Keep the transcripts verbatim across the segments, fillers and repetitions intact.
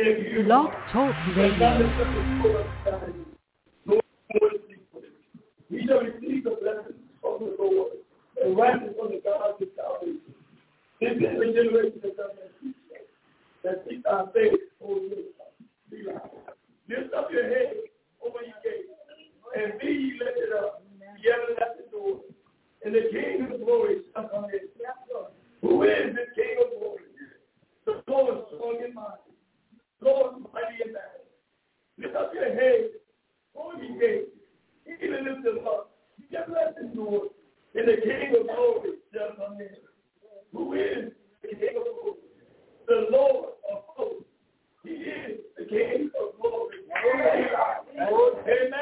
Blog Talk Radio. We shall receive the blessing of the Lord, and righteousness from the God of salvation. This is the generation that does not seek us, that seek our faith, O Lord. Be loud. Lift up your head over your gate, and be ye lifted up, ye everlasting doors, and the King of glory shall come in. Who is the King of glory? The Lord strong and mighty, Lord mighty in battle. Lift up your head over your gate, even lift them up, ye everlasting doors, and the King of glory shall come in. Who is the King of glory? The Lord of hosts. He is the King of glory. Amen. Amen.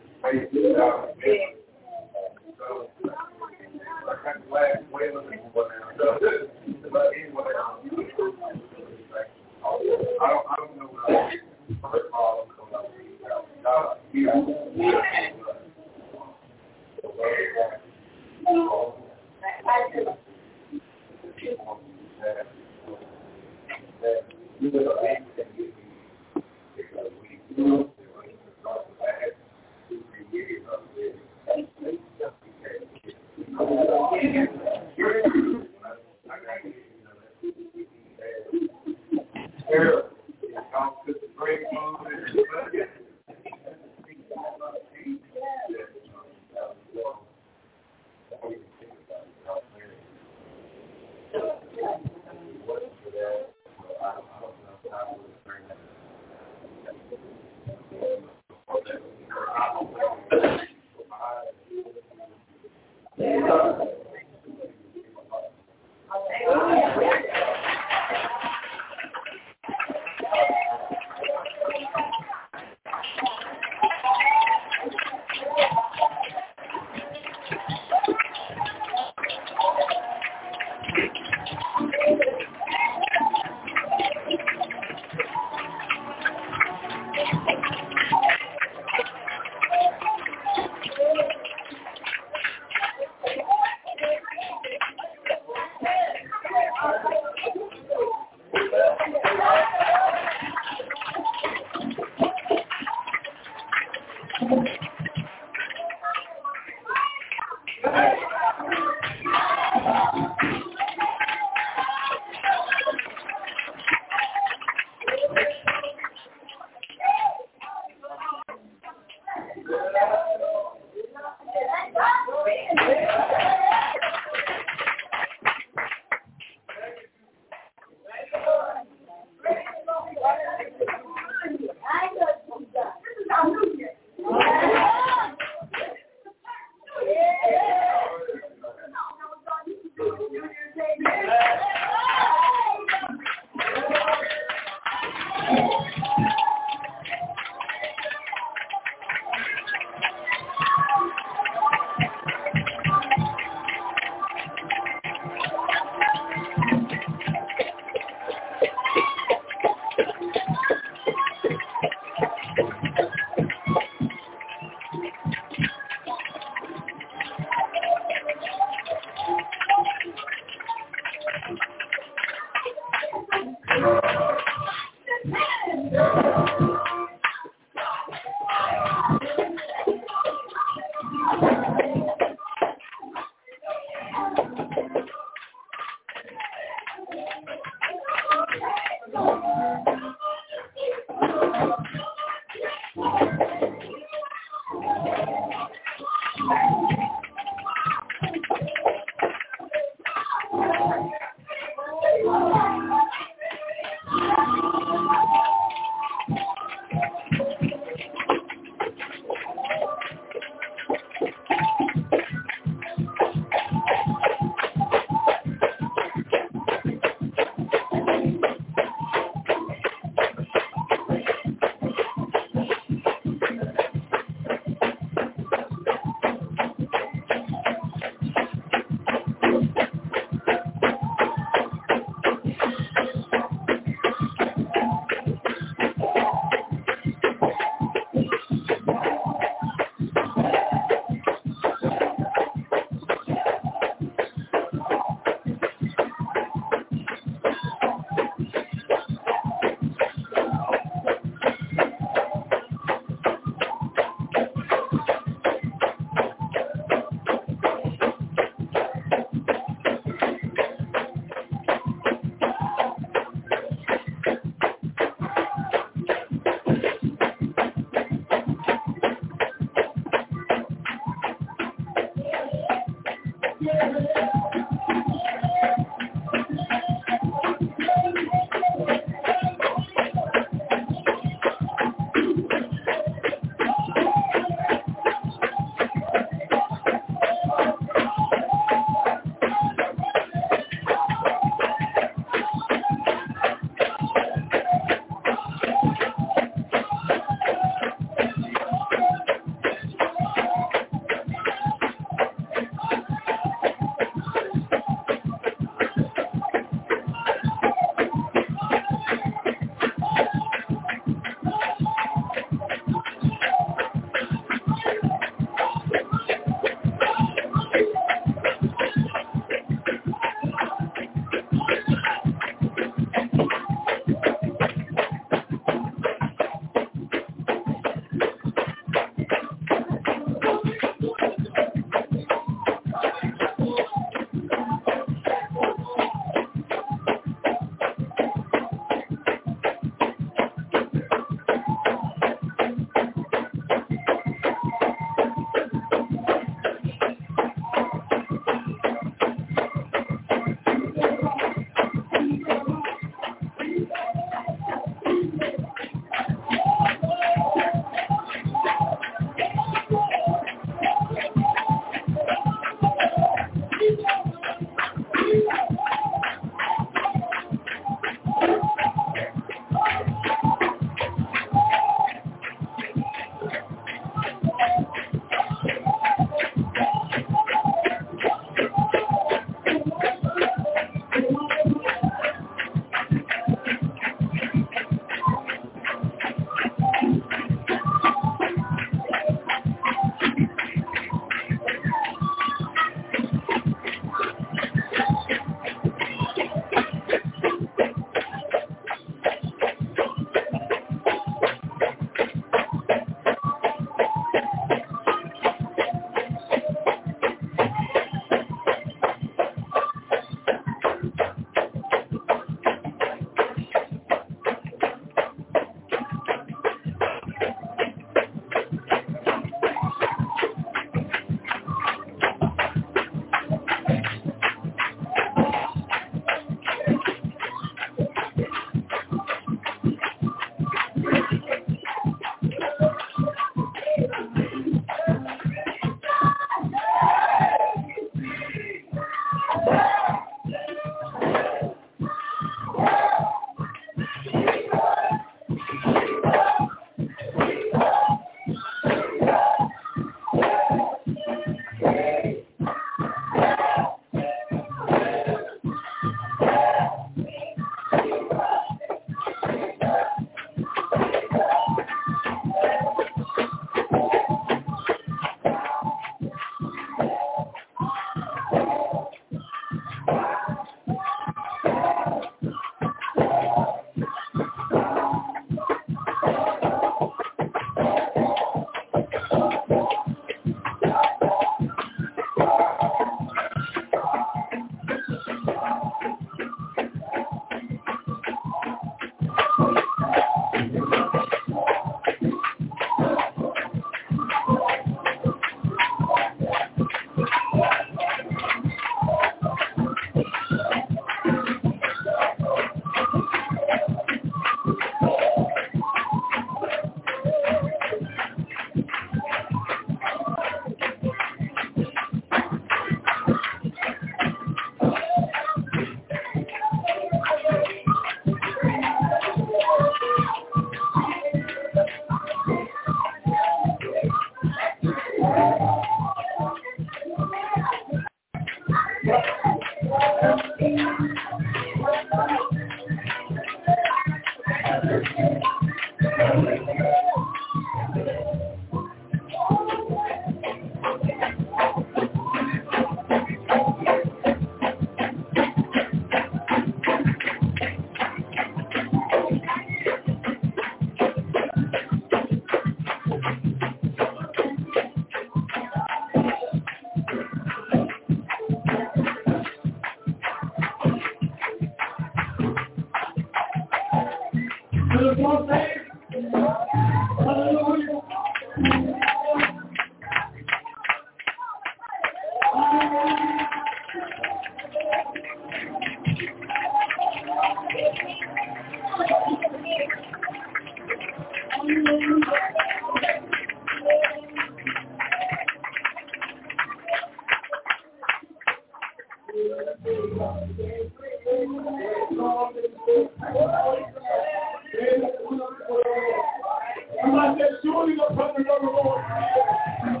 Somebody said, surely the presence of the Lord is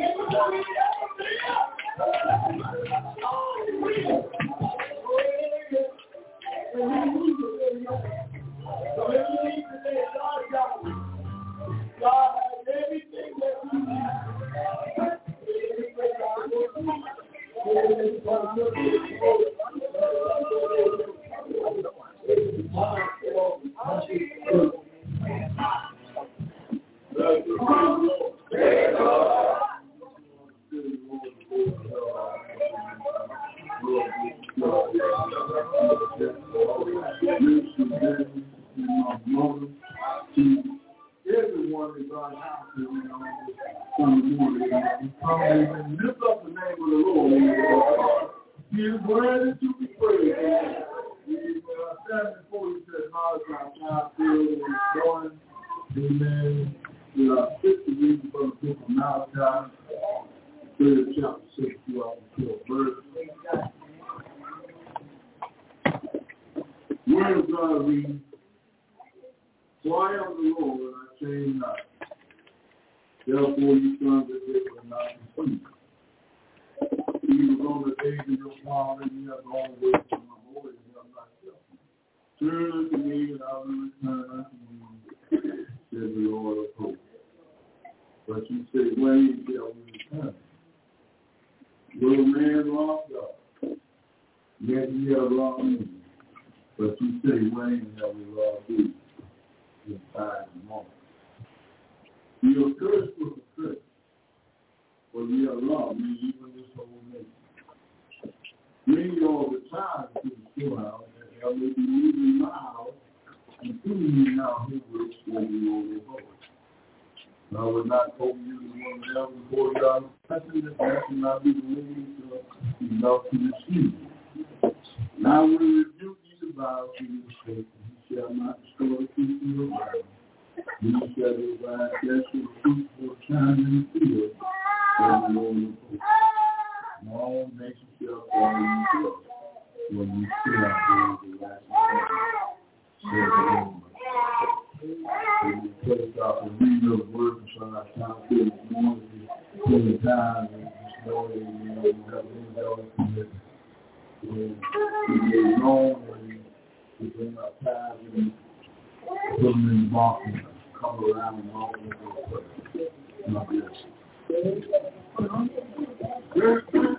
so if you need to say, God, God, God has everything that you need. Everyone is on house Sunday morning. Lift up the name of the Lord. He is worthy to be praised. We are standing before you said, Malachi five filled this morning. Amen. We are fifty reading from the book of Malachi, third chapter six through the fourth verse. Word of God reads, for I am the Lord, and I change not. Therefore, you sons of Israel will not be asleep. You was on the days of your father, and you have gone away from my voice, and have not kept me. Turn unto me, and I will return unto you, says the Lord of hosts. But you say, when shall we return? Will a man wrong God? Yet ye have wronged me. But you say, when shall we wrong thee? In time and moment. You are cursed with a curse, for ye are loved me, even this whole nation. Bring ye all the time to the storehouse, that thou may be moving my house, and prove me now his works for you on your voice. And I would not hope you to one of them before God, nothing that that should not be believed or enough to receive. Now we rebuke you to bow to your faith. Shall not destroy the peace of the ground. You shall divide flesh with fruit for time in the field, and the Lord of hosts. And all nations shall fall in the flood, when you see out there the last of the Lord. And you place out the reading of the word and shall not count to this morning, in the time and this morning, you know, you have been held committed. You get known and to bring our tithes and put them in the box and come around and all of those things. God bless.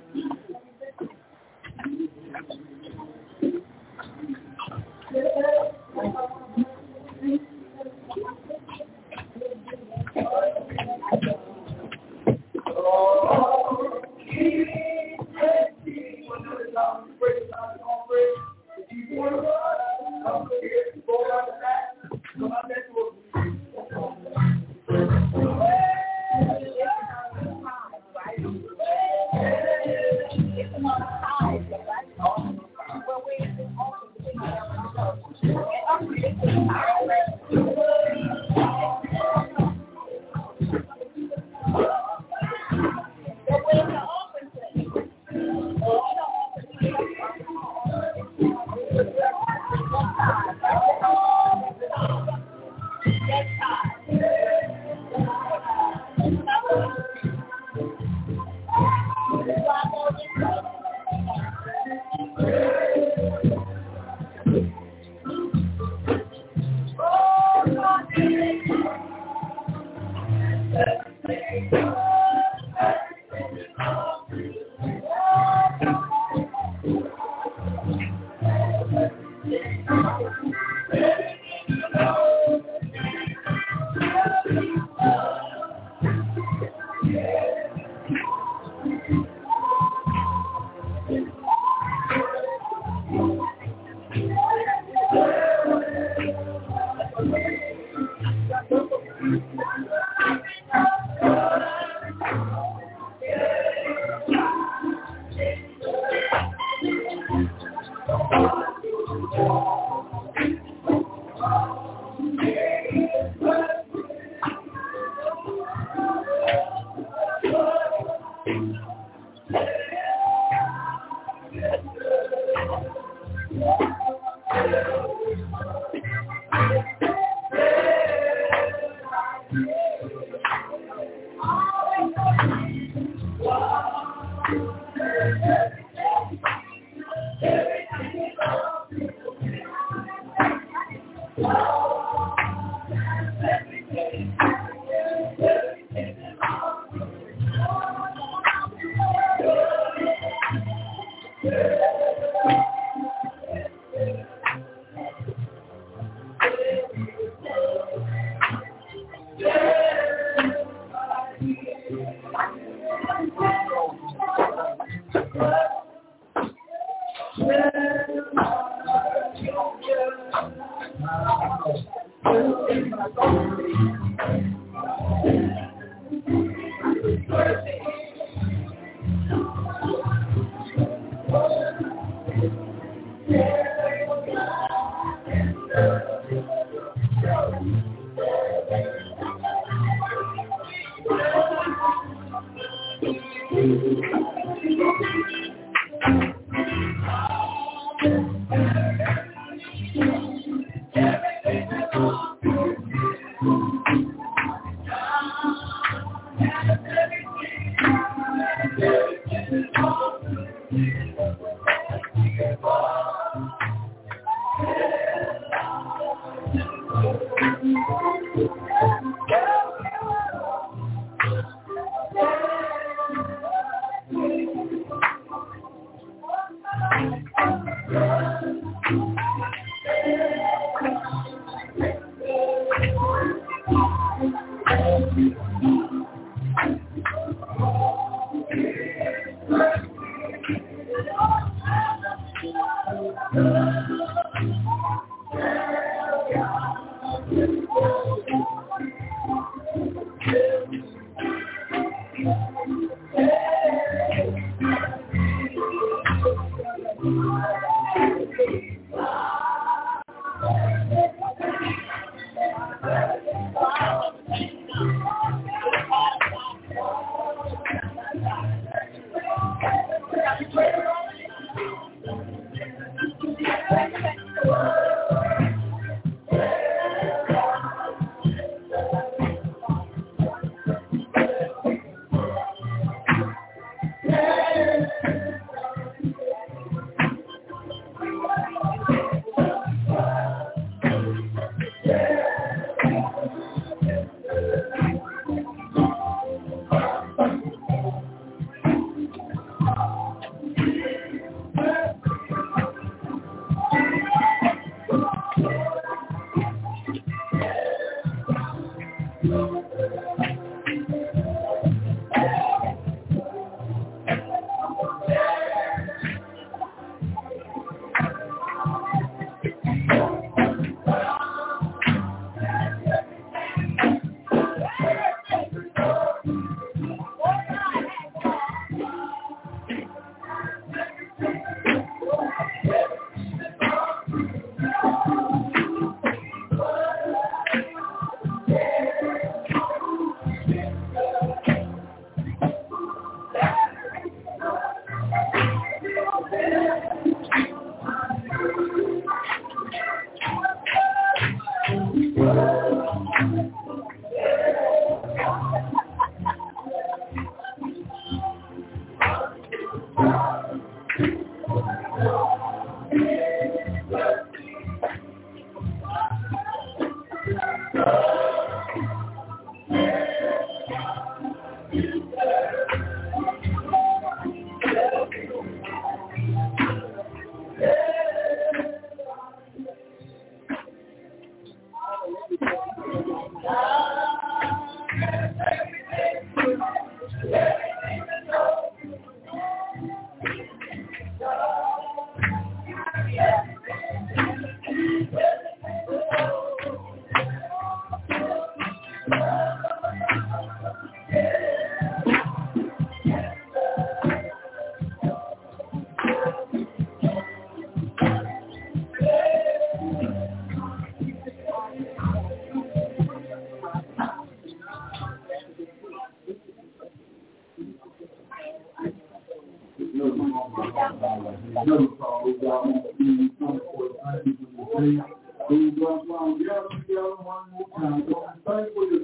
Thank you for your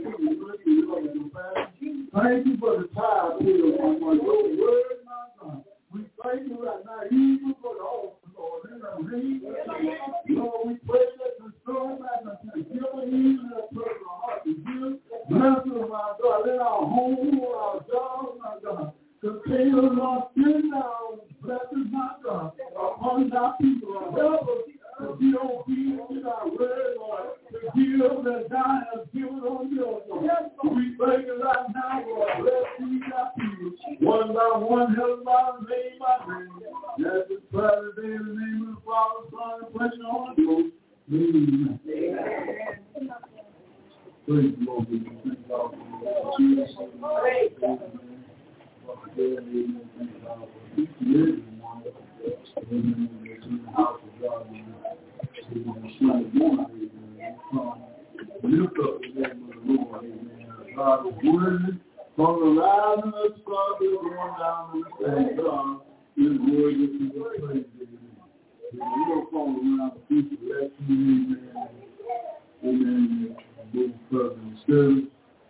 Thank you for the time, Lord. Your word, my God. We thank you right now, even for the altar, Lord. In the name of Jesus, Lord, we pray that the soul back unto the given, even that personal heart to give. Bless us, my God. Let our home, our jobs, my God. Continue, Lord, send down blessings, my God, upon thy people. Help us to be obedient to thy word, Lord. To give that thou hast given on yours, Lord. We thank you right now, Lord. Bless these thy people. One by one, help by name by name. As it's Father, in the name of the Father, Son, and Holy Ghost. Amen. Praise the Lord. Thank God for Jesus. Praise God. Amen. Each and every one. Amen. In the house of God. Lift up the name of the Lord. Amen. God is worthy. From the rising of the sun to going down in the same God is worthy to be praised. Amen. We don't fall around the people. Let's see. Amen. Amen. Move further in service.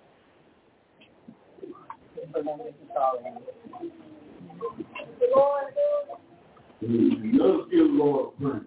Amen. Let's give the Lord praise.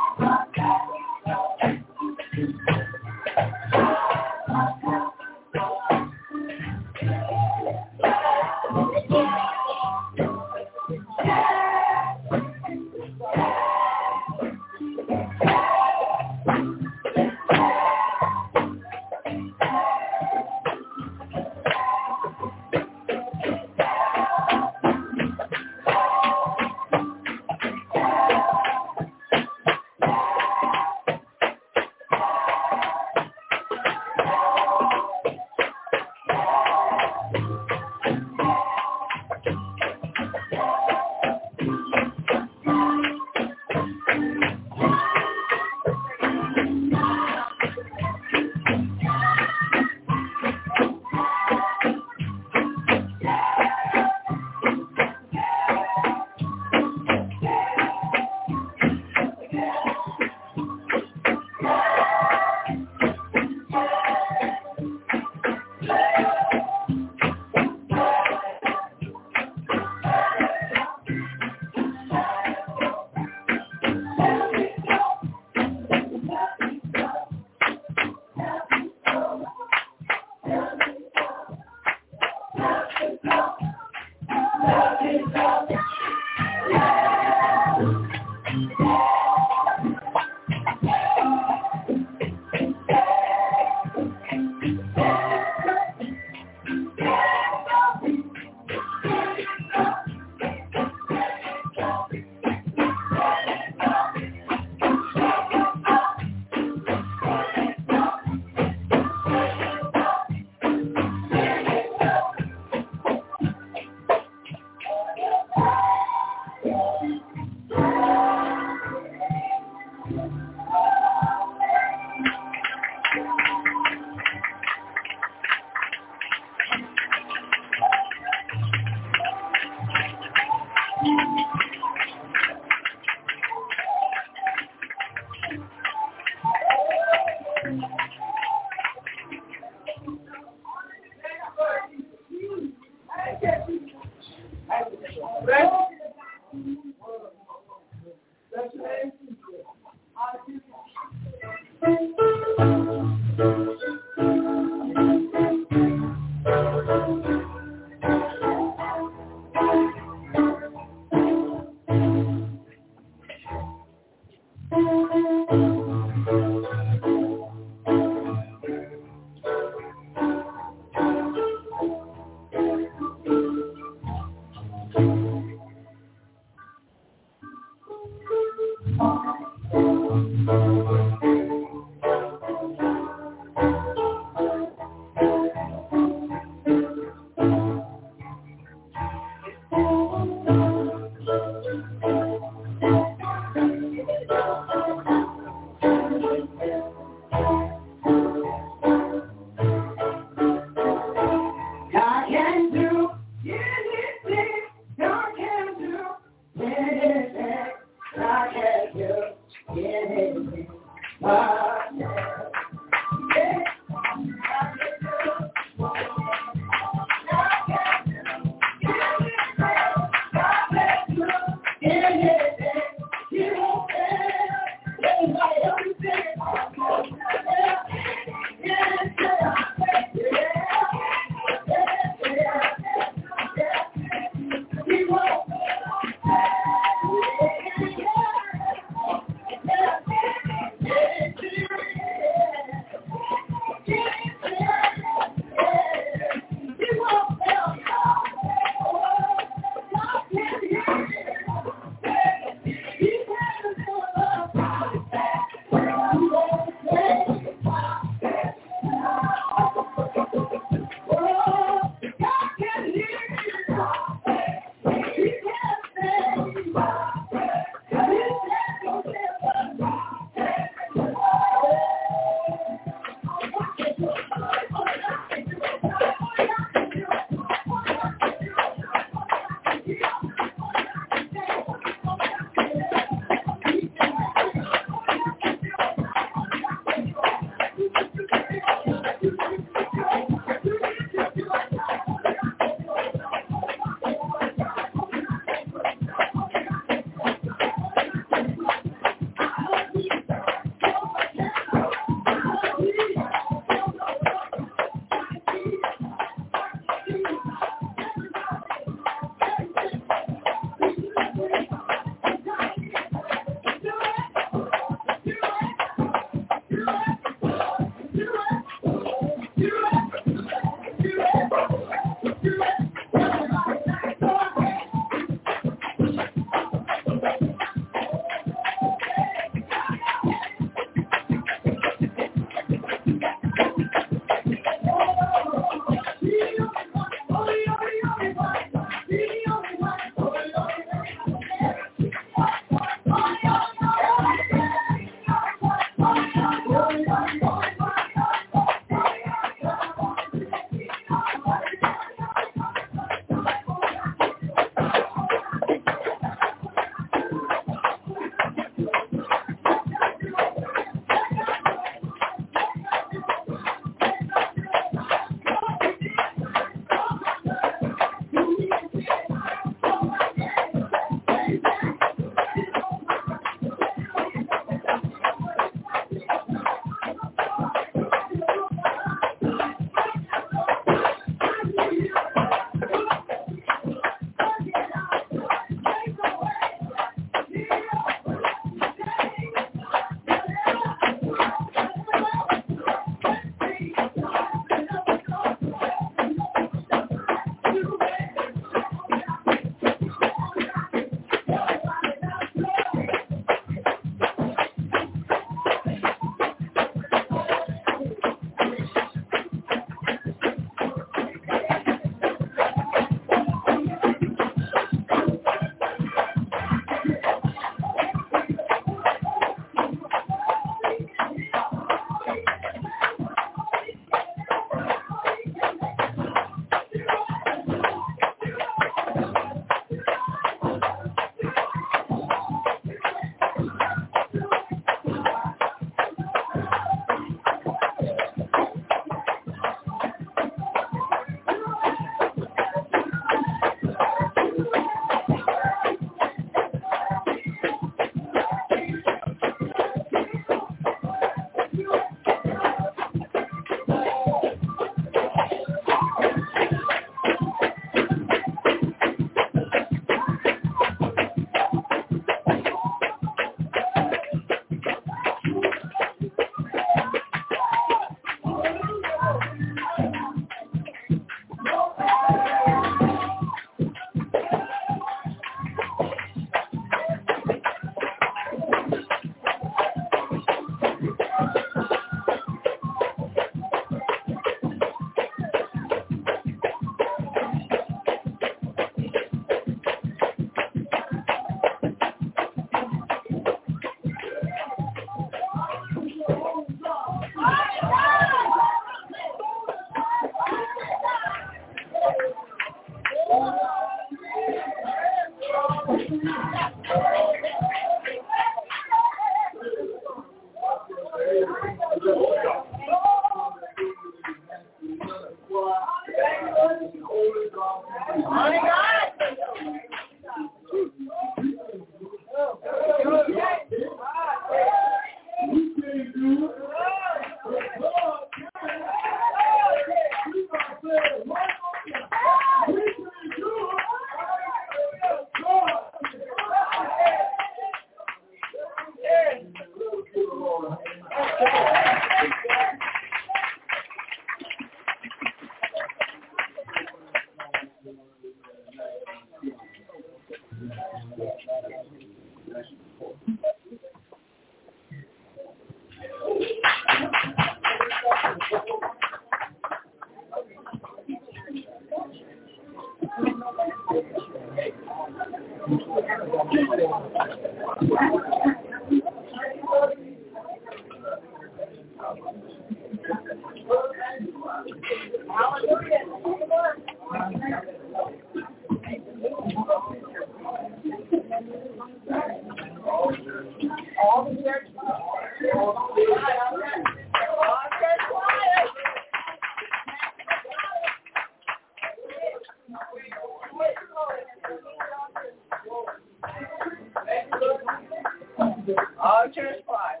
All church choir.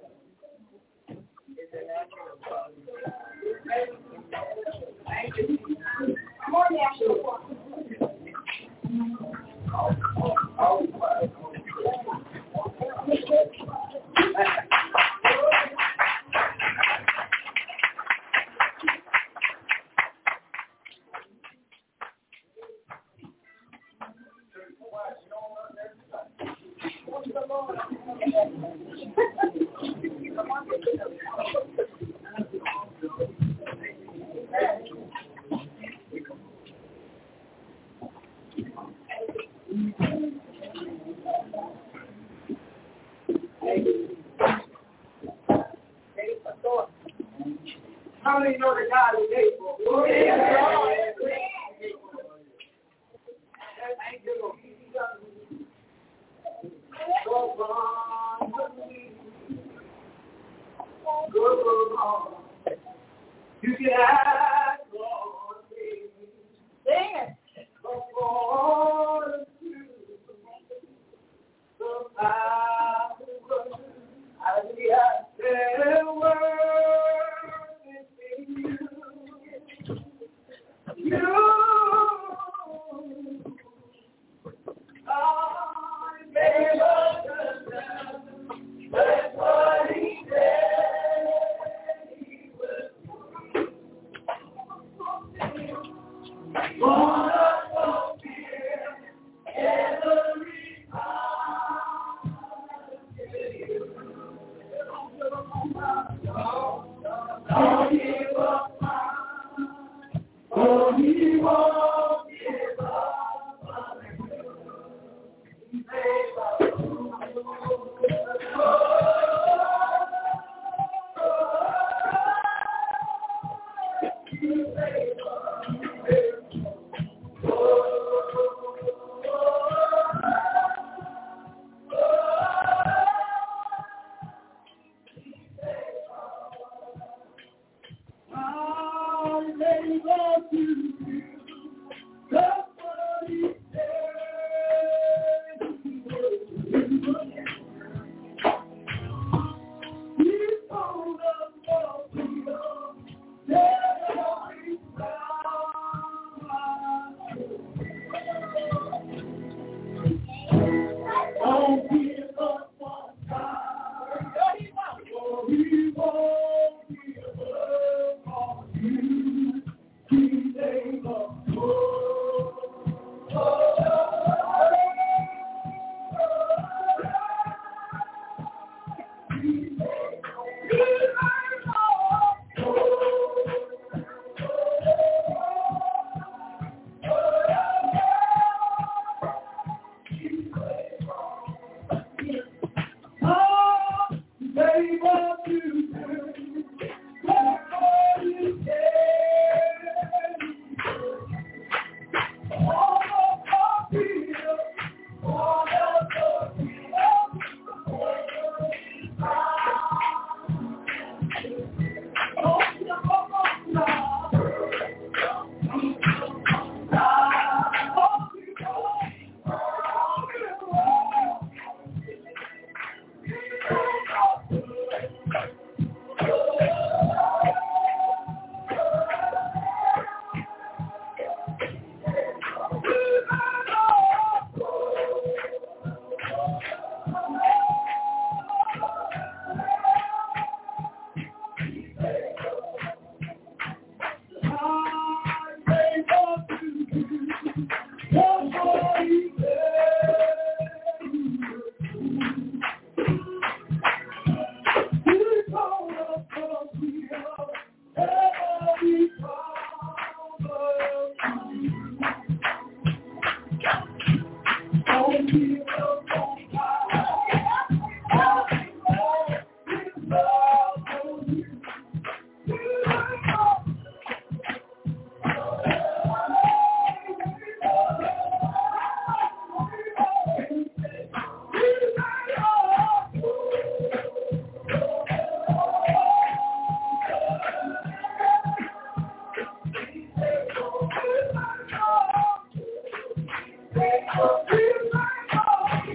Thank you. Come on, National Choir. How many know that God is able? Thank you, Lord. You can ask Lord, sing it. According to the power of the word is in you. You are able to do. That's what he said he would do. Born of fear, every power to you. Don't give up, oh, he won't give up on you. He's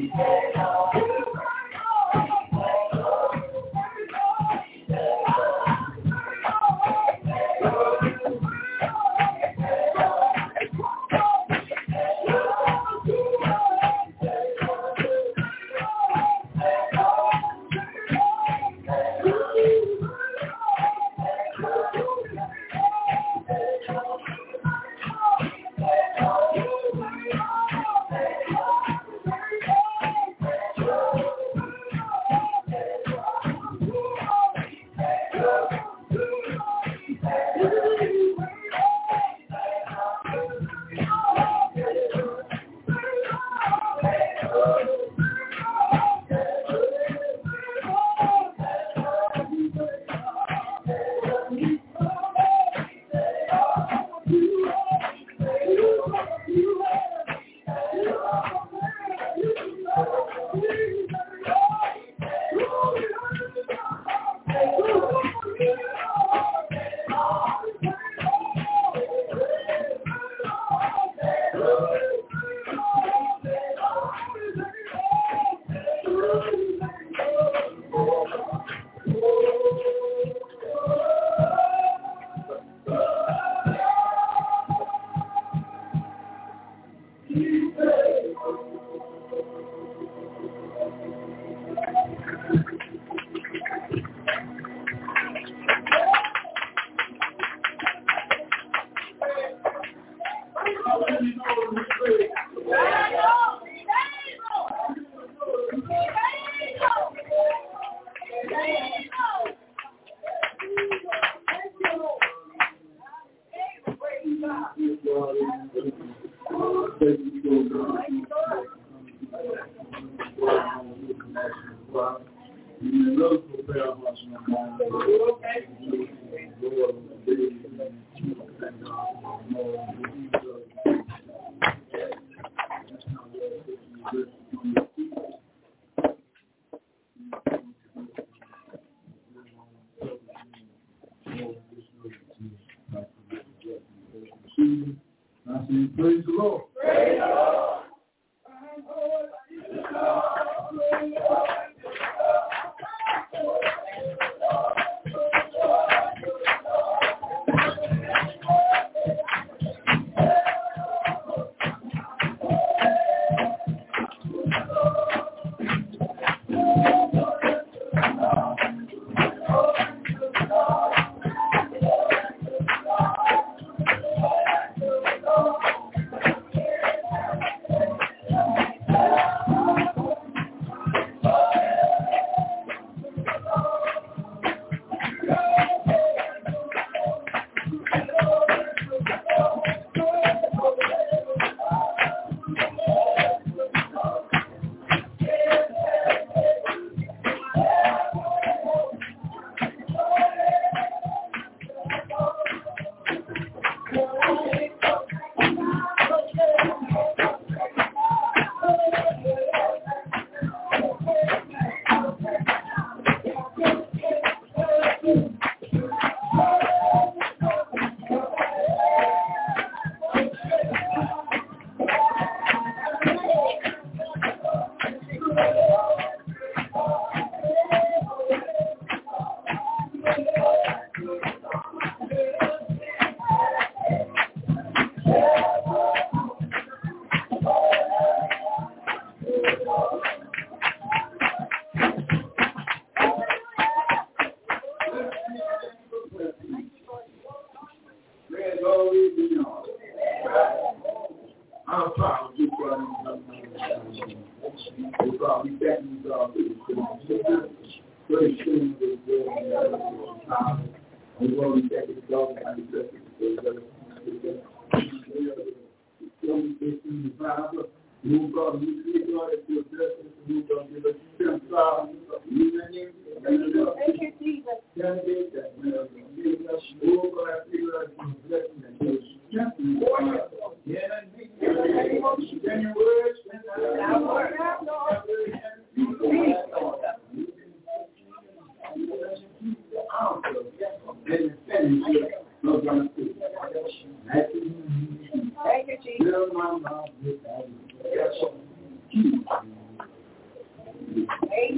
Praise the Lord. Praise the Lord.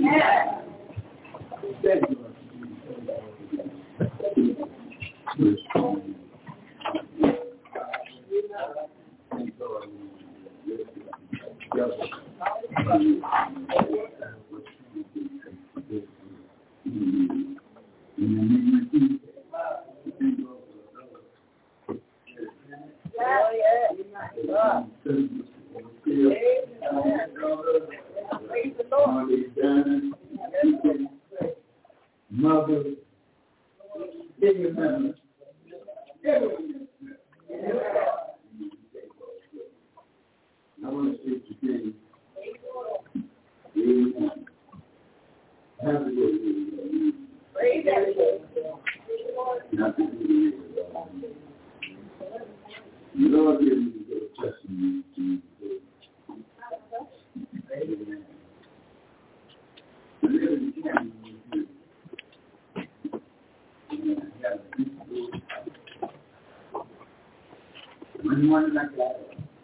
Mother, give me a minute. I want to say today, amen. Have a good day. Praise Lord, give me a good testimony to you. Amen. Anyone like that?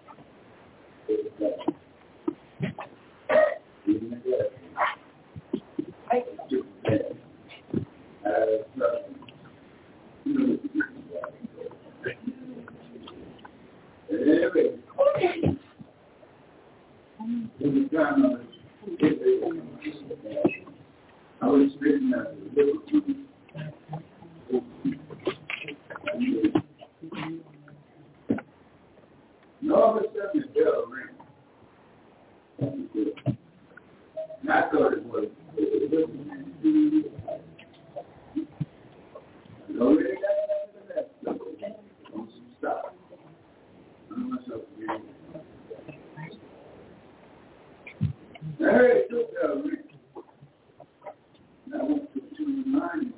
I was written as a little and all of a sudden the bell rang. And I thought it was the I already got that. Don't stop. I'm myself again. I heard the bell ring. And I went to tune mine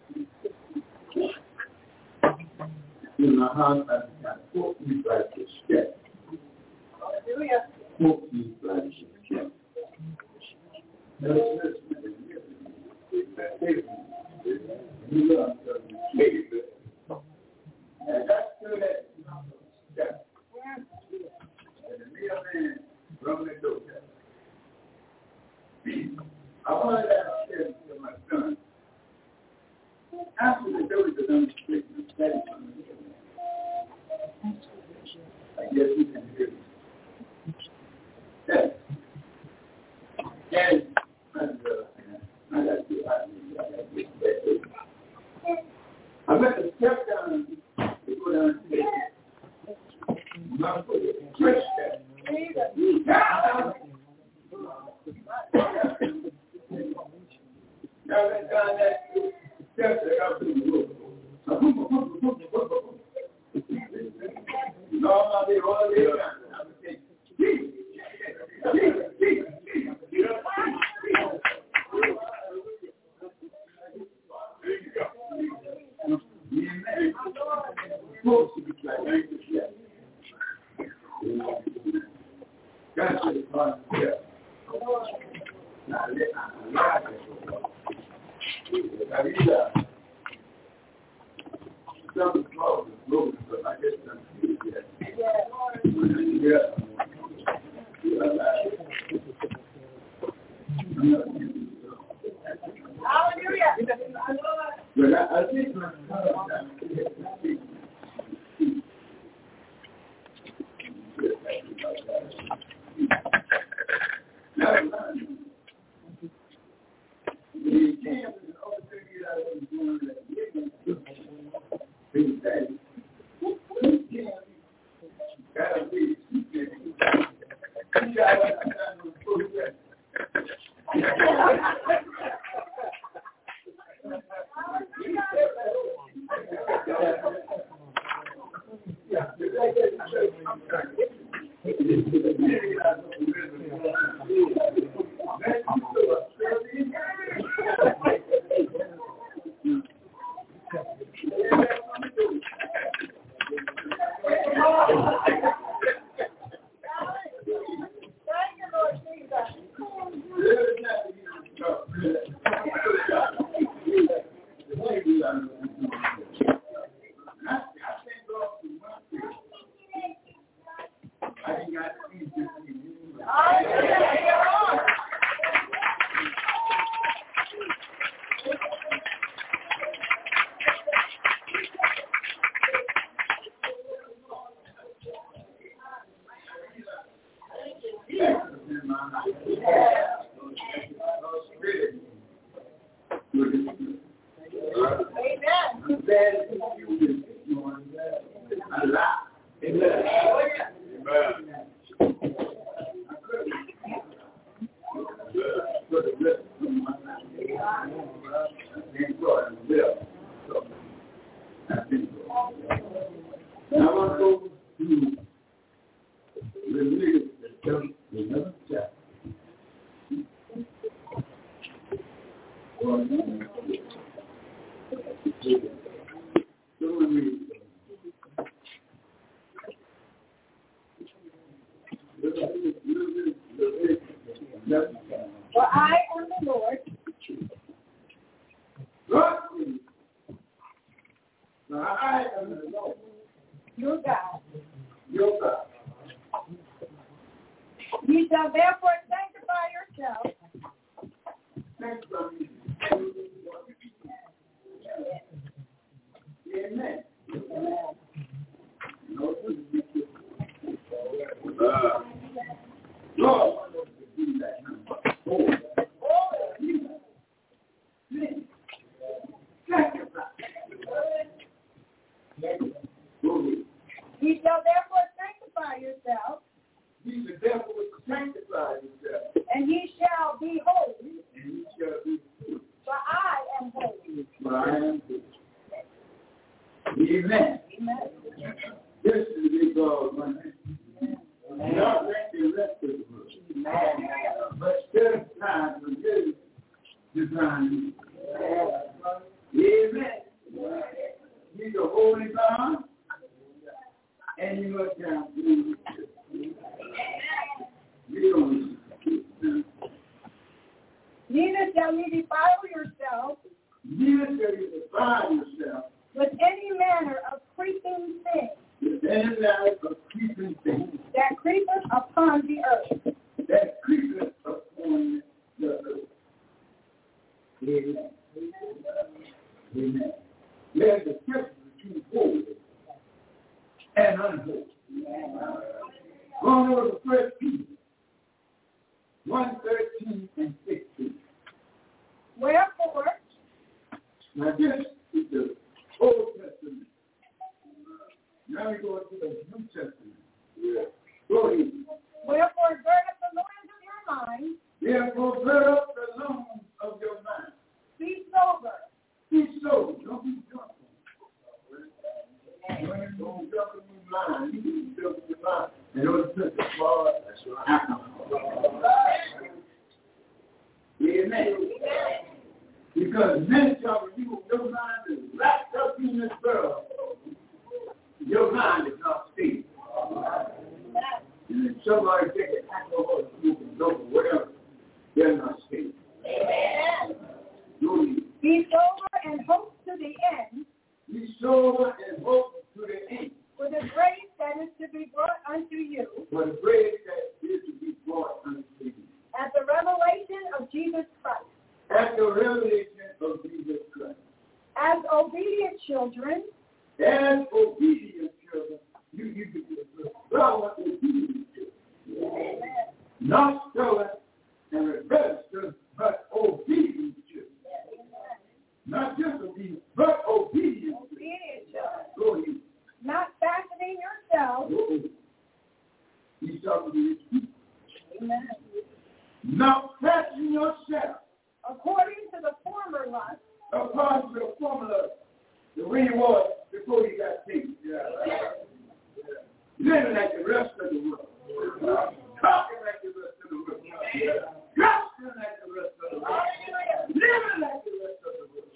in my house. I got four people like to step. Hallelujah. Four people like to step. And that's good at step. And the real man from the door. I wanted to share with my son. After the door is understood, that is from the real man. I guess you can hear me. Yes. And I got to I got to I got to step down to go down to the my foot is fresh step. Now that guy that steps out to the road. No, I'll be all the way around. I'm saying, Jesus, Jesus, Jesus, Jesus. Supposed to be like anxious, yes. God said it's hard to tell. Now, let me some clothes is moving, but I guess I'm still yet. Yeah. Hallelujah. But I, I think my for the rest of my life. Thank God as well. So, I think so. Now I want to go to Leviticus, the eleventh chapter. For I am the Lord. God, for I am the Lord, Your God. your God. Ye shall therefore sanctify yourselves. Sanctify me. Amen. Uh, Lord, do that now. Oh, Ye shall therefore sanctify yourselves. Ye shall therefore sanctify yourself, And ye shall be holy. and ye shall be holy. For I am holy. For I am holy. Amen. Amen. This is the God one. Not like the rest of the world. But still time for you to find me. Amen. He's a holy God, and you must have you. You don't. Neither shall ye defile yourselves Neither shall you defile yourself with any manner of creeping thing with any manner of creeping things that creepeth upon the earth. that creepeth upon the earth. Amen. Amen. There's a difference between holy and unholy. Going over to First Peter one thirteen and sixteen. Wherefore, Now this is the Old Testament. Now we go to the New Testament. Yeah. Go ahead. wherefore gird up the loins of your mind, Therefore, gird up the loins of your mind. be sober, Be sober. Don't be drunk. Don't jump in your mind. You can jump in your mind. And don't put the blood. That's right. Amen. Because many times you, your mind is wrapped up in this world. Your mind is not stable. And if somebody takes an alcohol, smoke, and dope, or whatever, they're not stable. No need. be sober and hope to the end, Be sober and hope to the end. for the grace that is to be brought unto you For the grace that is to be brought unto you. at the revelation of Jesus Christ. At the revelation of Jesus Christ. As obedient children, As obedient children, you you can be fellow obedient children. Not stubborn and rebellious, but obedient children. Not just obedient, but obedient. obedient children, Go ahead. not fashioning yourselves, Go ahead. He's talking to his people. amen, Not fashion yourself according to the former lust, according to the formula the way you was before you got saved. Yeah. Living like the rest of the world. Talking like the rest of the world. Dressing like the rest of the world. Living like the rest of the world.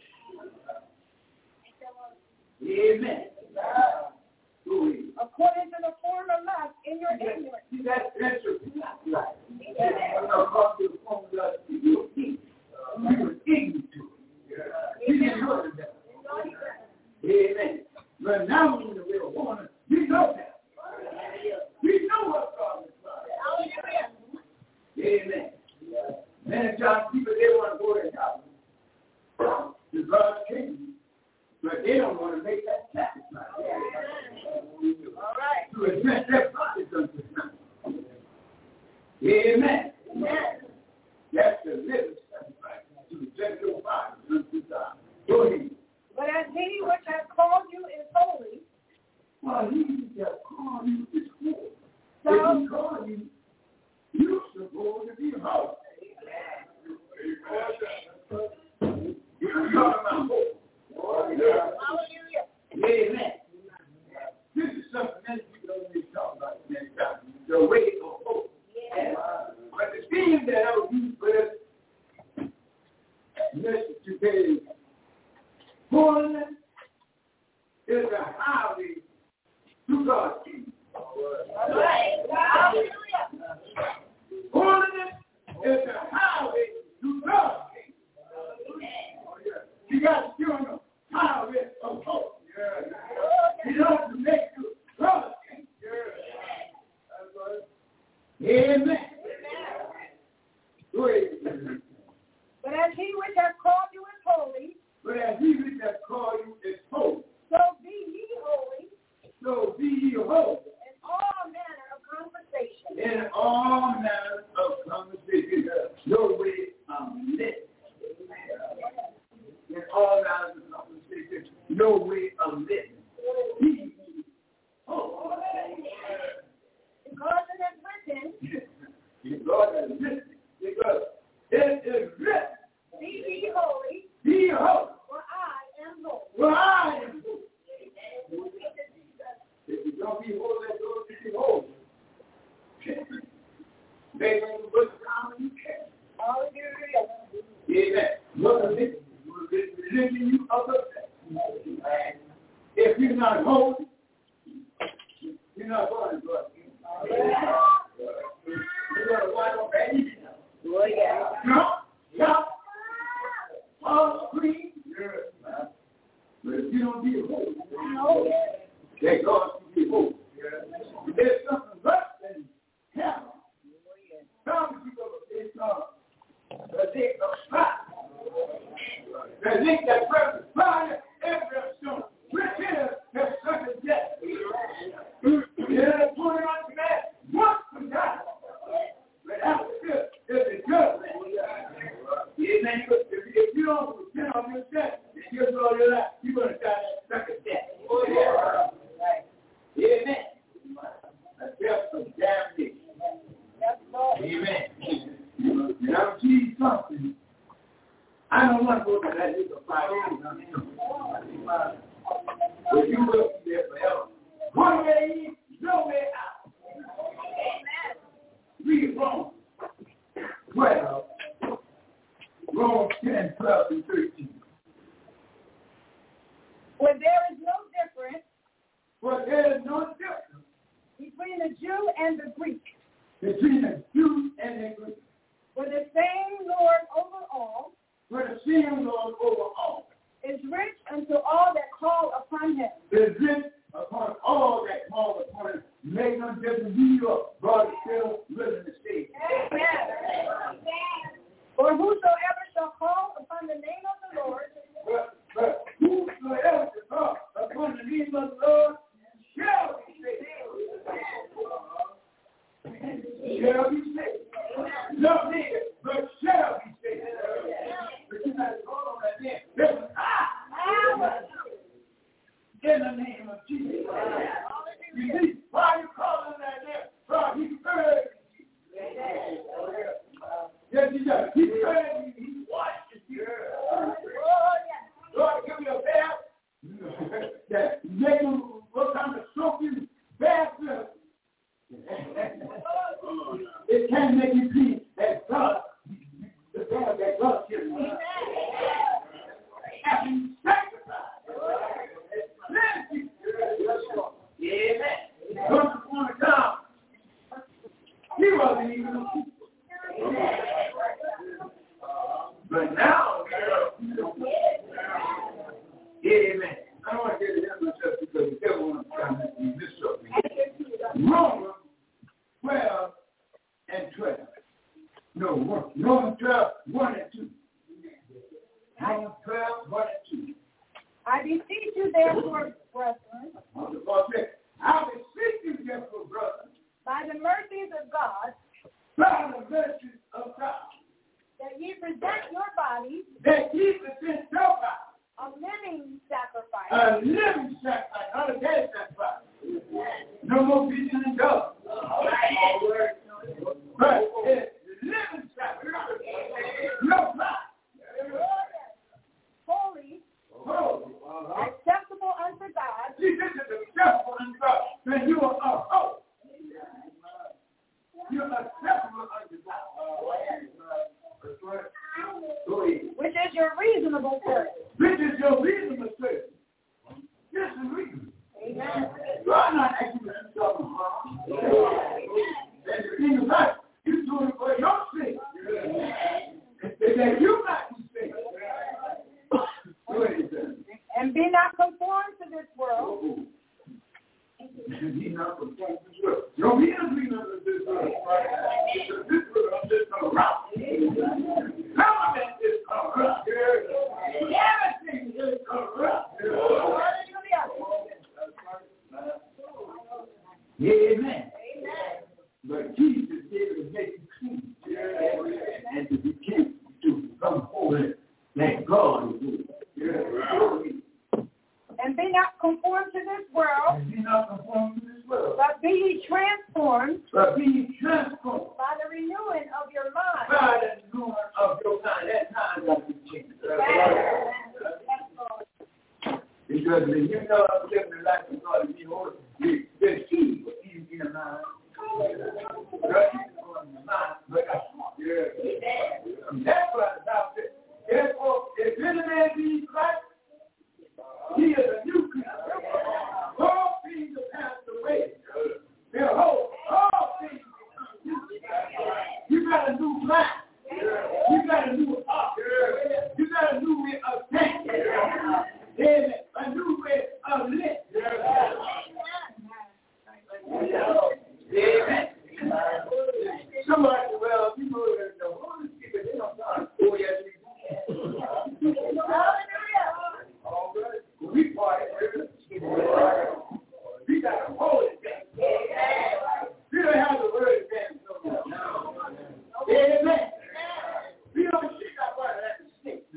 Amen. Go ahead. according to the former lust in your ignorance. See, that, that's your life. According to the formula you were ignorant. You were ignorant to it. You didn't know that. Amen. But now when we're born, we know that. We know what God is like. Amen. Many times people, they want to go to heaven to God's kingdom, but they don't want to make that sacrifice. All right. To admit their bodies unto Him. Amen. Amen. That's the living sacrifice to present your bodies unto God. Go ahead. But as he which has called you is holy, Well, he that called you is holy. So- If he called you, you're supposed to be holy. message today. Holiness is a highway to God's kingdom. Holiness is a highway to God's kingdom. You got to get on the highway of hope. You have to make you God's kingdom. Amen. Go ahead. But as he which has called you is holy, But as he which has called you is holy, so be ye holy so be ye holy in all manner of conversation. in all manners of conversation. No way I'm lit. In all manners of conversation, no way of living. Be ye holy. Because it is written, Because it is written. Because it is written. be ye holy, Be holy. for I am holy. For I am holy. If you don't be holy, don't be holy. Make it what time you can. Hallelujah. Amen. What a religion. Religion you of the faith. If you're not holy, you're not going to God. You're going to wind up at each other. No, no. All green. But if you don't be holy, that God can be holy. There's something less than heaven. Some people is uh, the lake of fire. The lake that burns fire every stone. Which is the second death. Yeah, put it on that. Once from God. But after this, it's a judgment. Amen. If you don't depend on yourself, if you're all your life, you're going to die that second death. Oh, yeah. Amen. A death of damnation. Amen. And I'm telling you something. I don't want to go to that little fire. But you will be there forever. One way in, no way out. Read Romans twelve. Romans ten, twelve, and thirteen. For there is no difference For there is no difference between the Jew and the Greek. between the Jew and the Greek. For the same Lord over all For the same Lord over all is rich unto all that call upon him. is rich upon all that call upon him. Make no difference who you are. God is still living the state. For whosoever shall call upon the name of the Lord But, but whosoever shall call upon the name of the Lord shall be saved. Shall be saved. Not nigga, but shall be saved. But you got to call on that name. Listen, ah! In the name of Jesus. You see, why you calling that name? God, he heard you. Yes, he does. He heard you. He watched you. Lord, give me a bath that make him what kind of soak you bath with. It can make you clean that God, the God that God gives you. After you sacrifice. Amen. Once upon a time, he wasn't even a people. But now, amen. I don't want to get ahead of myself because the devil wants to try to make me miss something. Romans twelve and twelve. No, Romans twelve, one and two. Romans twelve, one and two. I beseech you therefore, brethren, I beseech you therefore, brethren, by the mercies of God, by the mercies of God, that ye present your bodies that ye present your body a living sacrifice, a living sacrifice, not a dead sacrifice. No more beating and dog. But it's living sacrifice. No body. holy, Holy. acceptable unto God, See, this is acceptable unto God. Then you are a hope. You're acceptable unto God. Go ahead. which is your reasonable service. Which is your reasonable service. This is reasonable. Amen. You are not acting with yourself in harm. And the thing about it, you're doing it for your sake. That you not to sin. And be not conformed to this world. Be not conformed to this world. Don't be agreeing with this world. This world is just corrupt. Government is corrupt. Everything is corrupt. Amen. But Jesus is able to make you clean and to be king, to become holy like God is doing. And be not conformed to this world. And be not conformed to this world. But be ye transformed. But be ye transformed. By the renewing of your mind. By the renewing of your mind. That mind got to be changed. Because when you know I'm living the life of God and be holy, there's evil in your mind. Right? But that's what about it. Therefore, if any man be Christ, he is a new creature. All things are passed away. Behold, all things become new. You got a new mind. You got a new heart. You got a new way of thinking. Amen. A new way of living. Amen. Somebody, well, people that the Holy Spirit, they don't know. Oh, yes, we do. All right. We party. We got a holy thing. We don't have the word thing. Amen. We don't shake our body like a stick.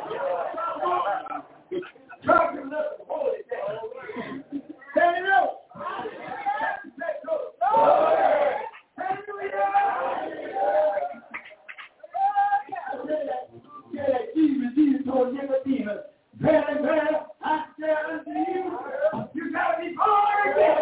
Talk to another holy thing. Turn it up. Let's go. Yeah, Jesus, Jesus told Nicodemus, very, very, I say unto you, you gotta be born again.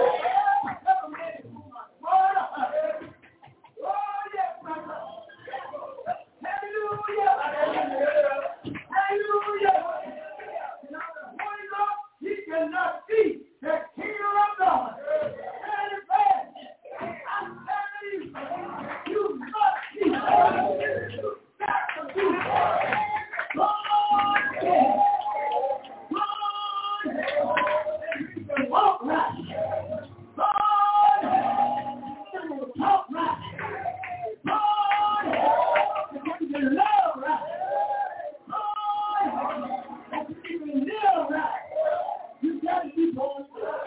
Oh, yes, my God. Hallelujah. Hallelujah. Holy God, he cannot see the kingdom of God. I'm telling you, you must see. You got to see. Lord, Lord, walk right. Lord, talk right. Lord, you can love right. Lord, you can live right. You got to be born.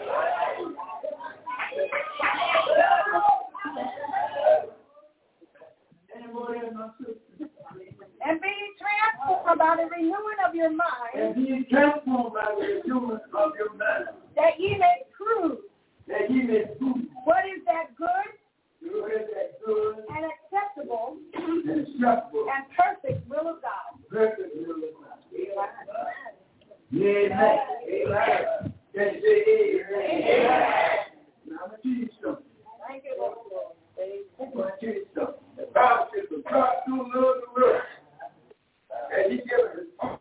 And be transformed by the renewing of your mind. And be transformed by the renewing of your mind. That ye may prove. That ye may prove. What is that good? What is that good? And acceptable. And acceptable. And perfect will of God. Perfect will of God. Amen. Amen. Can you say amen? Amen. Now I'm going to tell you something. Thank you, Lord. I'm going to tell you something. The Bible says the God so loved the world. And he gave his own.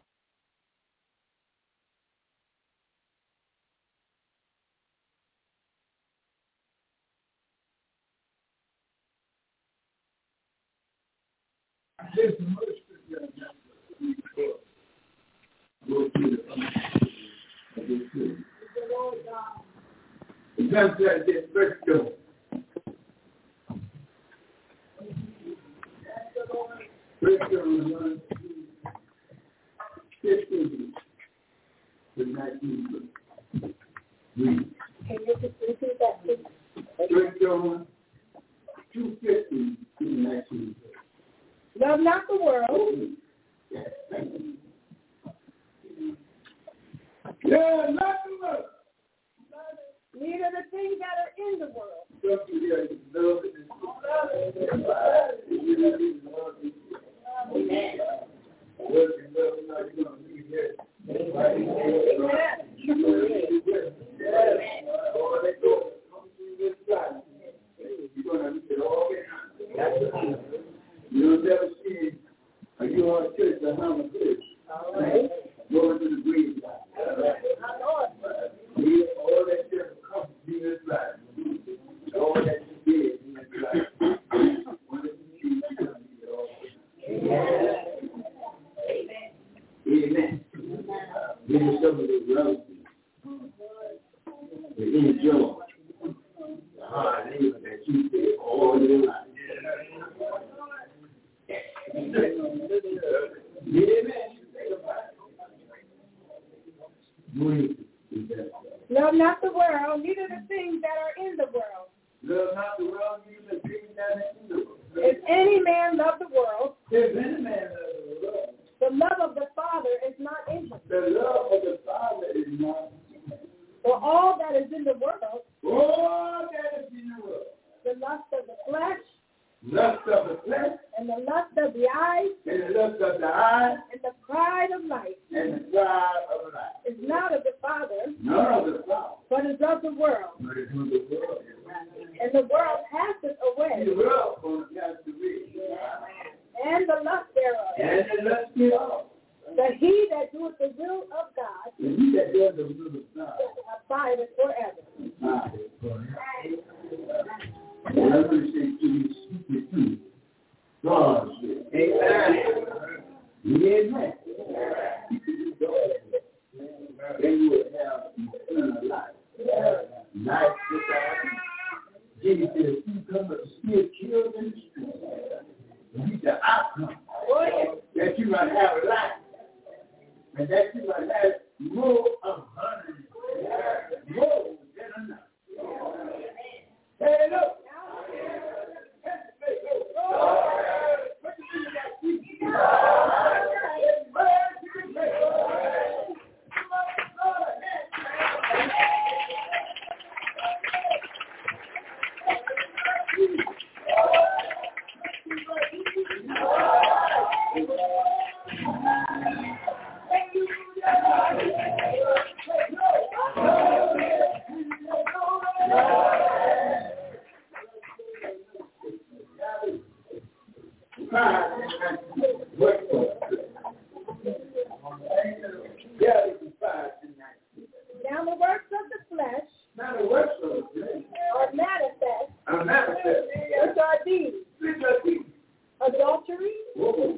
Listen, that's that this first door. First door was one, two, fifteen to nineteen. Read. Can you just repeat that, please? First door, two fifty to nineteen. Love not the world. Yeah, not the world. Neither the things that are in the world. Don't you hear it? Love it. Amen. Love it, love it, not you don't need it. Amen. Oh, let go. Come to this side. You're going to look at all the time. You'll never see, or you'll going to church to Hummer Church. All right. Going to the grave. All right. Yeah, all that just comes to this life. All that you did in this life. Amen. Amen. Give us some of the reality. The enjoy. The hard labor that you did all your life. Love not the world, neither the things that are in the world. Love not the world, neither the things that are in the world. If any man love the world, if any man love the world, the love of the Father is not in him. The love of the Father is not in him. For all that is in the world, all that is in the world, the lust of the flesh, lust of the flesh, and the lust of the eyes, and the lust of the eyes, and the pride of life, and the pride of life, is not of the Father, not of the Father, but is of the world. but is of the world. And the world passeth away, The world going to pass away, and the lust thereof. and the lust thereof. But he that doeth the will of God, And he that does the will of God, abideth forever. abideth forever. And I'm going to say to you, speak to God's will. Amen. Amen. Then you will have eternal life. Life without Jesus says, you come to steal, kill, and destroy. And he said, I come that you might have life. And that you might have more abundance. More than enough. Hey, look. Now the works of the flesh now the works of the flesh are manifest, are manifest. Which are these? Which are these? Adultery. Whoa.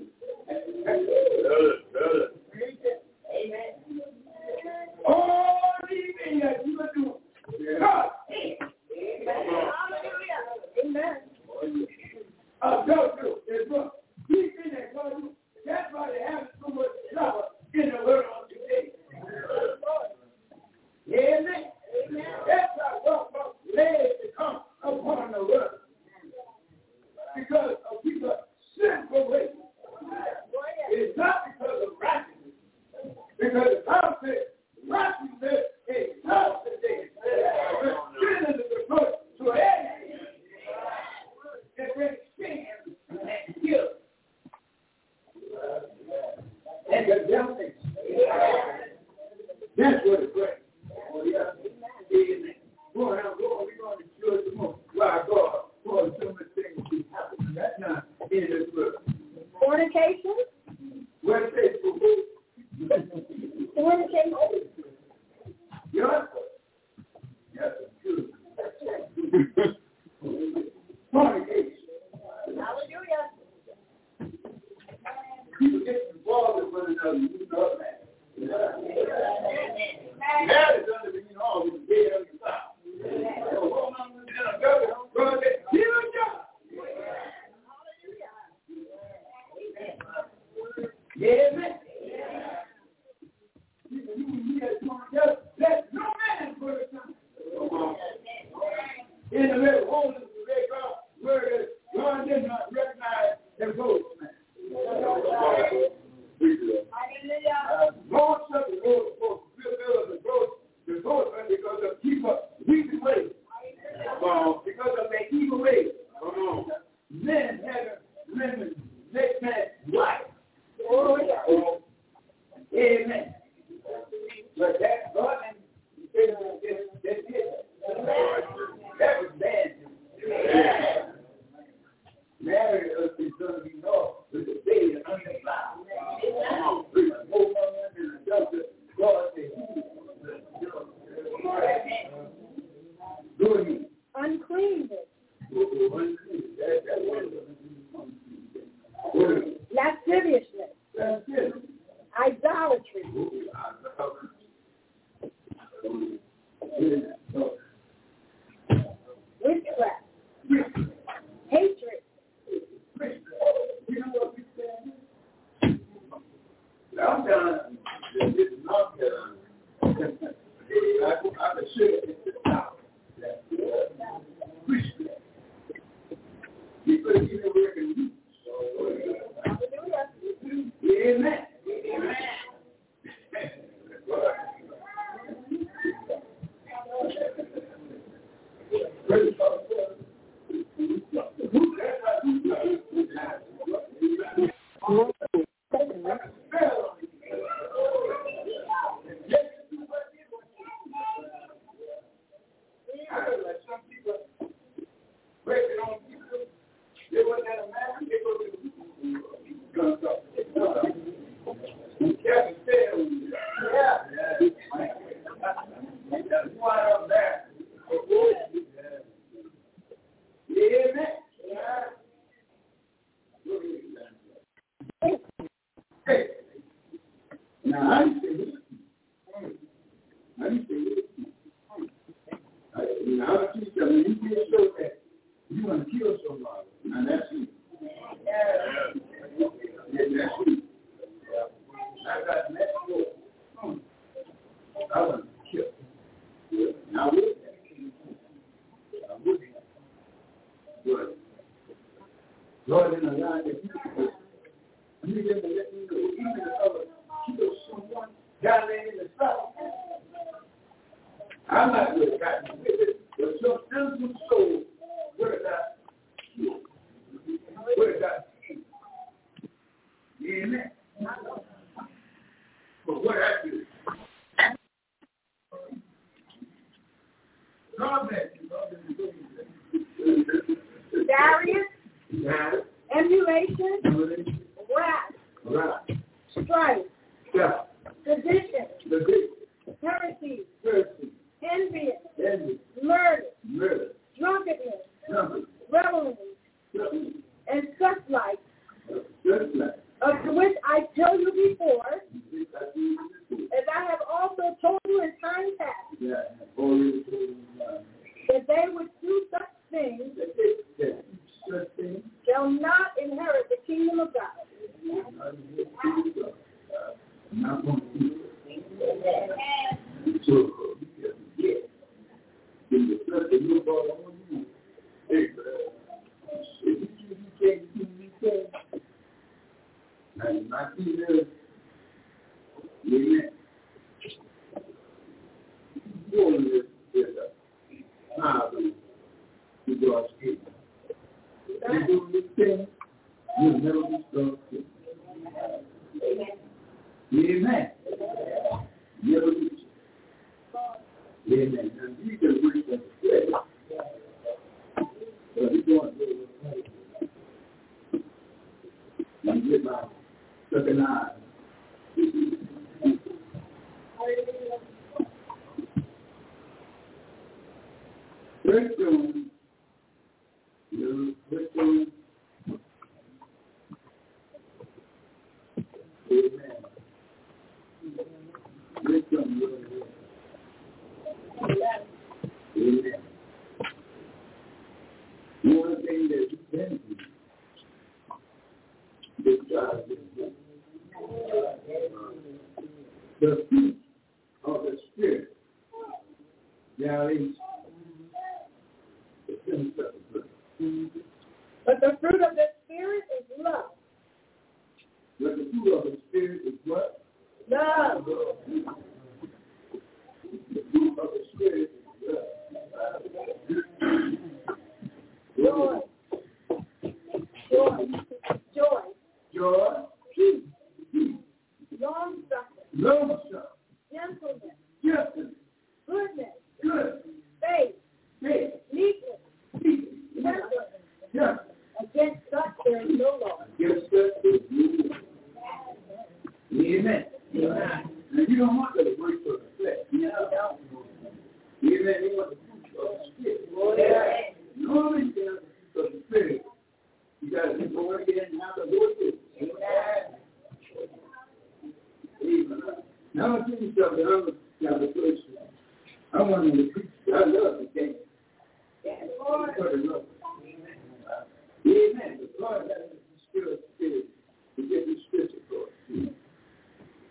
Amen. All these things that you are doing. God. Amen. Hallelujah. Amen. Adultery is what? These things that God do. That's why they have so much trouble in the world today. Amen. Amen. That's why God wants legs to come upon the world. Because of people's sinful ways. It's not because of righteousness. Because the Bible says righteousness is not today. But sin is the good to everything. It brings sin and guilt. And the devil is. That's what it brings. Oh, yeah. Amen. Go ahead, go on. We're going to judge the most. Why God caused so many things to happen. That's not in this world. Fornication. What it says for who? Fornication. Yes. Yes, it's good. Fornication. Hallelujah. People get involved with one another. You know that. That is under the all with the dead of the side. So hold on to the brother. Brother, give a job. Amen. Let no man put it down. In the very holiness of the great God, where God did not recognize the ghost man. Most of the road folks fulfill the growth, the growth because of people wicked ways. Uh, because of their evil ways. Uh, men having women, next man, life. Oh, yeah. Oh, I'm telling you, this is not Carolina. I can show you it's the South. Appreciate it. Because you know where can you. Amen. Amen. Praise God. The fruit of the Spirit, there is but the fruit of the Spirit is love. But the fruit of the Spirit is what? Love. The fruit of the Spirit is love. Joy. Joy. Joy. Joy. Peace. Peace. Long suffering. Long suffering. Gentleness. Gentleness. Goodness. Good. Faith. Faith. Meekness. Peace. Temperance. Yeah. Against such there is no law. Against such there is no law. Amen. Amen. Now you don't want the fruit of the flesh. You don't. Amen. You want the fruit of the Spirit. Oh, yeah. Normally you have the fruit of the Spirit. You got to be born again and have the Lord with you. Amen. Amen. Now I'll tell you something. I'm a got the first one. I want to preach. I love the game. Yes, Lord. Amen. Amen. The God that is the Spirit of Spirit to get the scripture for us.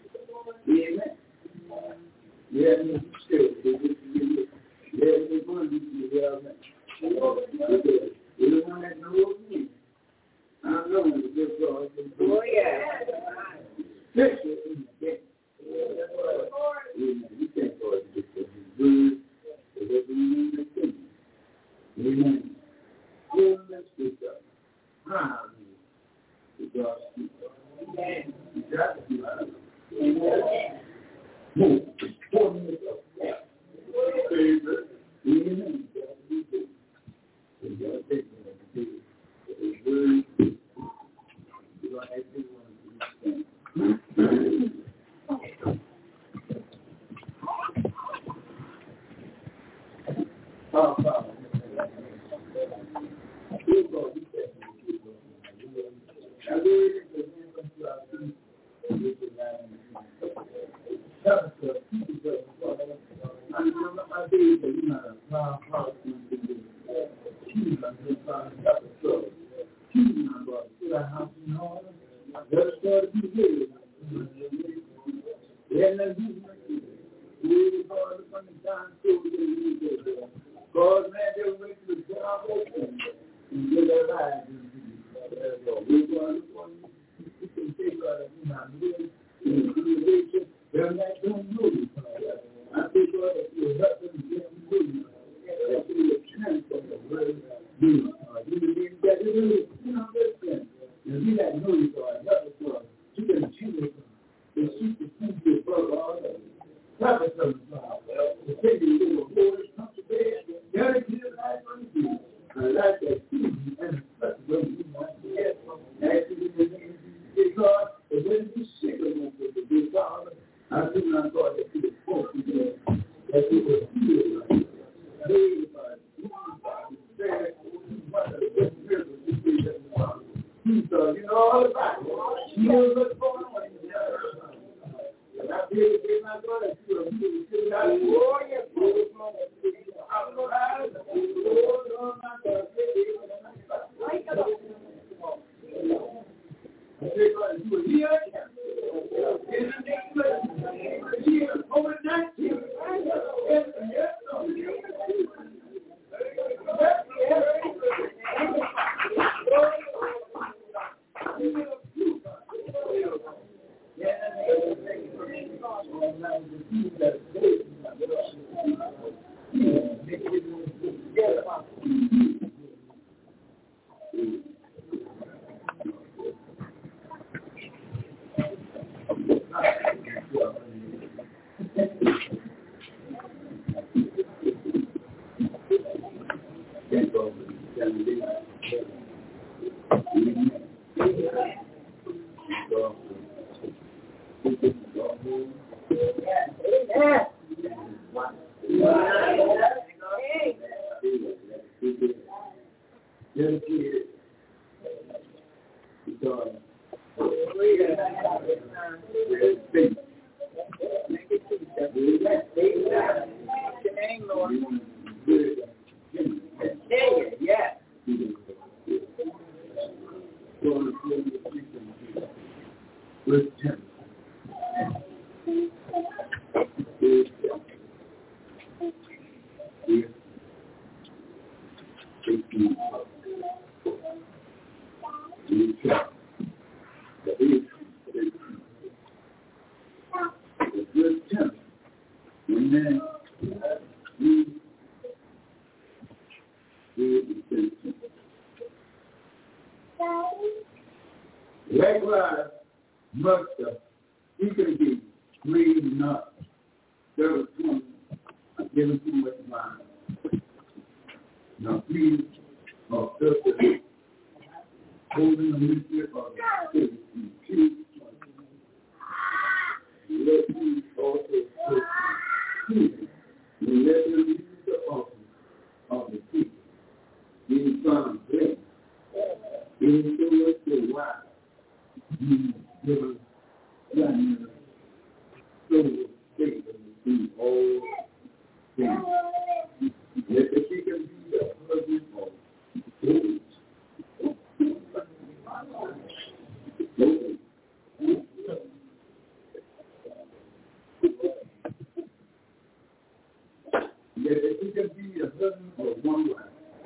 husband or one wife,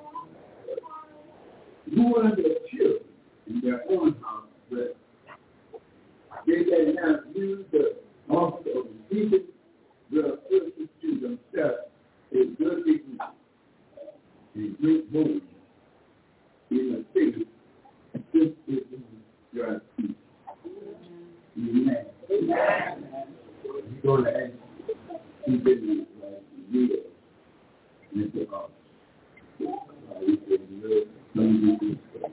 who are their children in their own house, but they that have used the office of receiving the person to themselves is good dignity and great boldness in the city. This is your peace. Amen. Amen. You're going to ask two business like you and to us. We can live some good stuff.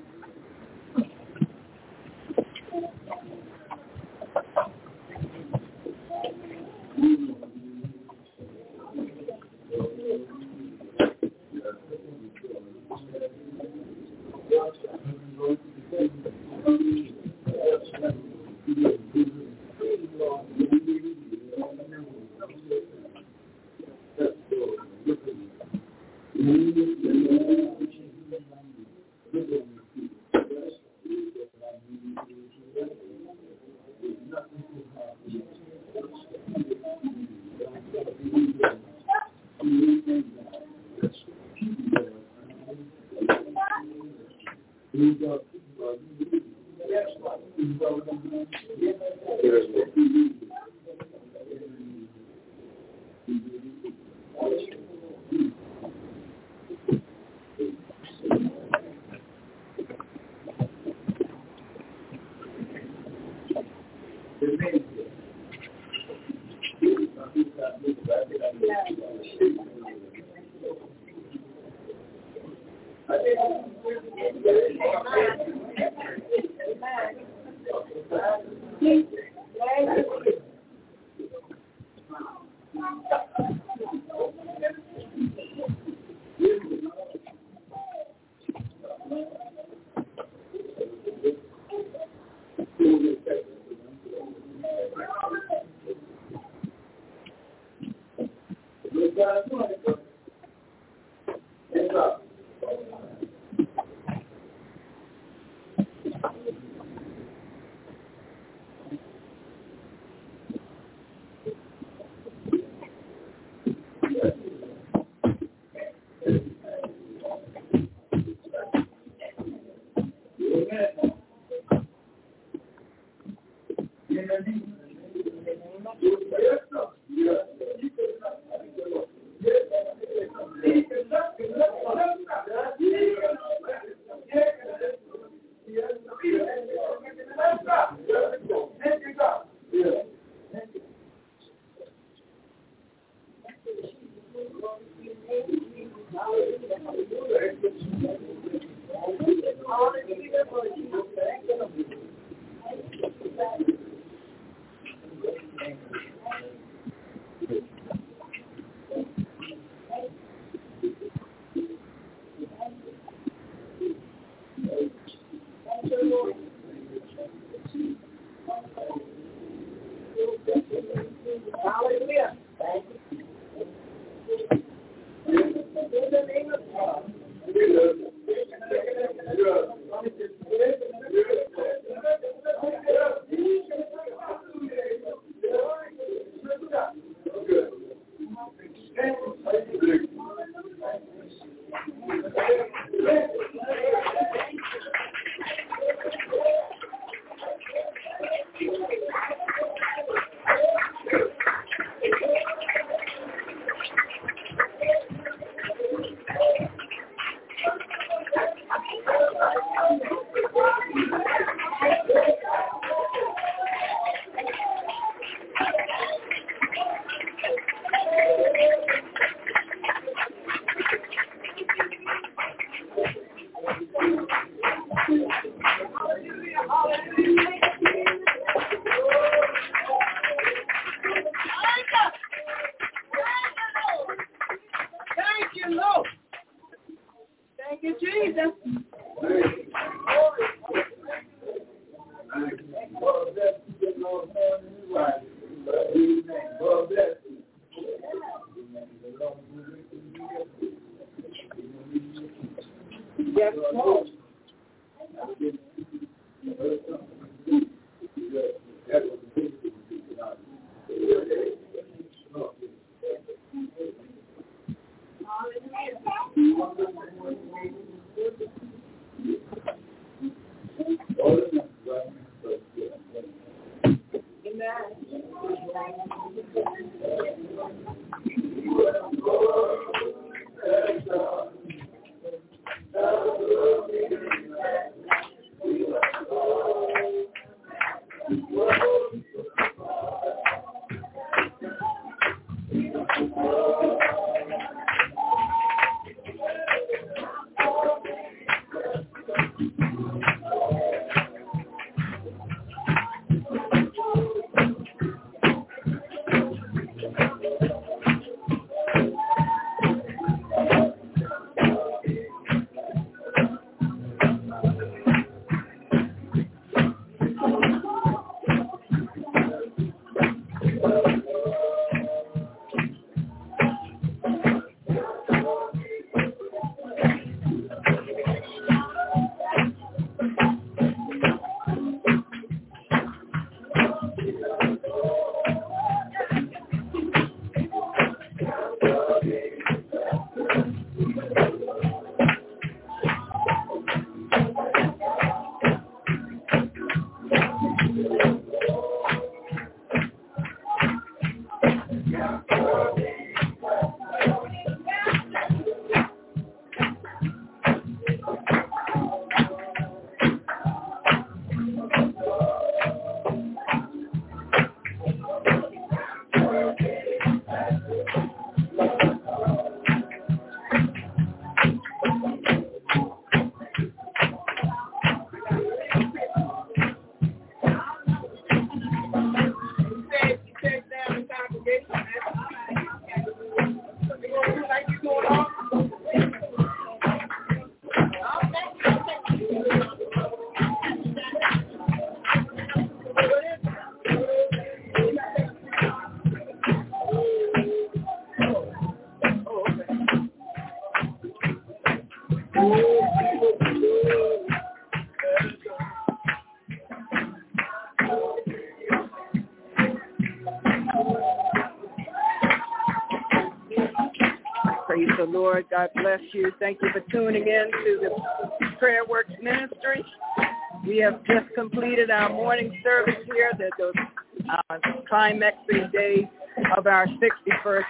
Praise the Lord. God bless you. Thank you for tuning in to the Prayer Works Ministry. We have just completed our morning service here, the, the uh, climaxing day of our sixty-first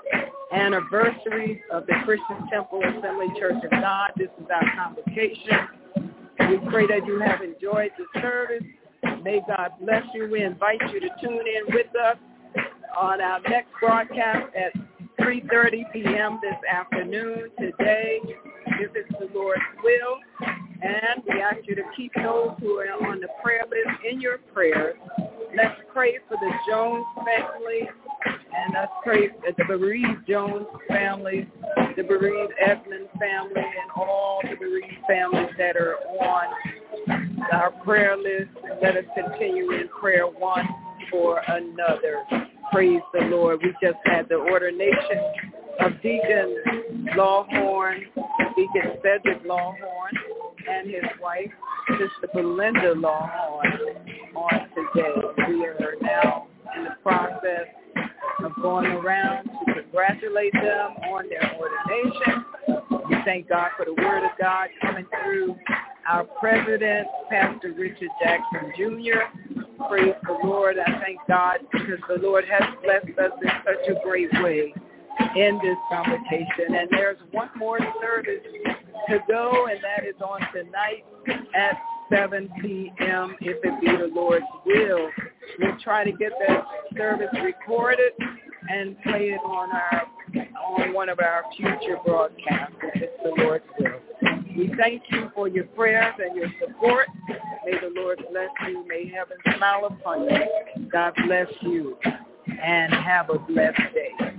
anniversary of the Christian Temple Assembly Church of God. This is our convocation. We pray that you have enjoyed the service. May God bless you. We invite you to tune in with us on our next broadcast at three thirty p.m. this afternoon today, if it's the Lord's will. And we ask you to keep those who are on the prayer list in your prayers. Let's pray for the Jones family, and let's pray for the bereaved Jones family, the bereaved Edmund family, and all the bereaved families that are on our prayer list. And let us continue in prayer one for another. Praise the Lord. We just had the ordination of Deacon Lawhorn, Deacon Cedric Lawhorn, and his wife, Sister Belinda Lawhorn, on today. We are now in the process of going around to congratulate them on their ordination. We thank God for the word of God coming through our president, Pastor Richard Jackson Junior Praise the Lord. I thank God because the Lord has blessed us in such a great way in this convocation. And there's one more service to go, and that is on tonight at seven p.m. if it be the Lord's will. We'll try to get that service recorded and play it on our on one of our future broadcasts if it's the Lord's will. We thank you for your prayers and your support. May the Lord bless you. May heaven smile upon you. God bless you, and have a blessed day.